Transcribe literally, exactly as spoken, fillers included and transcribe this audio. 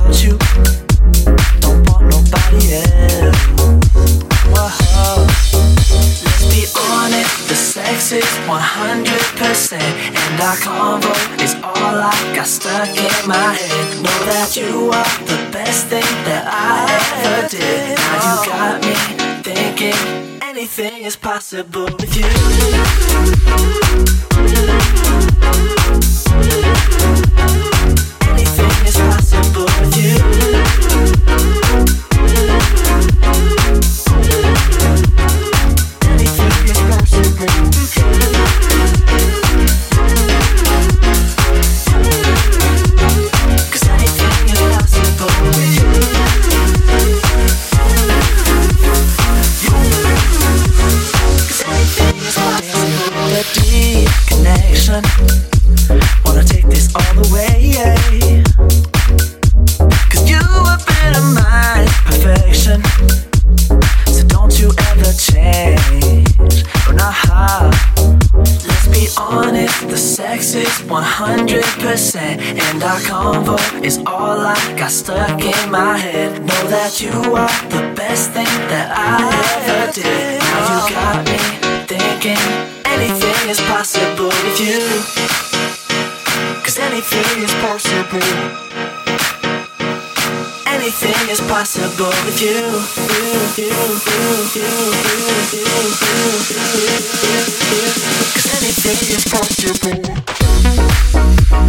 want you, don't want nobody else. Whoa. Let's be honest, the sex is one hundred percent, and our convo is all I got stuck in my head. Know that you are the best thing that I ever did. Now you got me thinking anything is possible with you. Anything is possible with you. Wanna take this all the way, yeah. Cause you have been a my perfection, so don't you ever change. Oh, nah. Let's be honest, the sex is one hundred percent, and our convo is all I got stuck in my head. Know that you are the best thing that I ever did. Now you got me thinking anything is possible with you. Cause anything is possible. Anything is possible with you. Cause anything is possible.